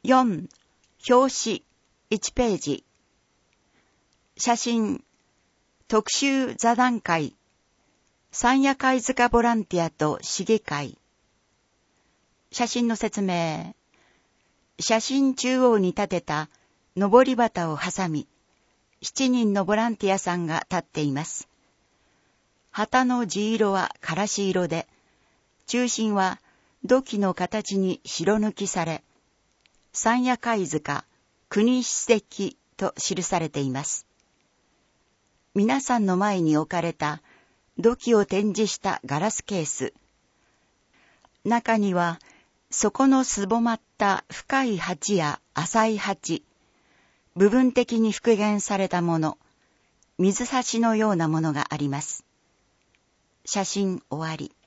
4、表紙、1ページ。写真、特集座談会、山谷貝塚ボランティアと市議会。写真の説明。写真中央に立てた上り旗を挟み、7人のボランティアさんが立っています。旗の地色はからし色で、中心は土器の形に白抜きされ、山谷貝塚国史跡と記されています。皆さんの前に置かれた土器を展示したガラスケース。中には底のすぼまった深い鉢や浅い鉢、部分的に復元されたもの、水差しのようなものがあります。写真終わり。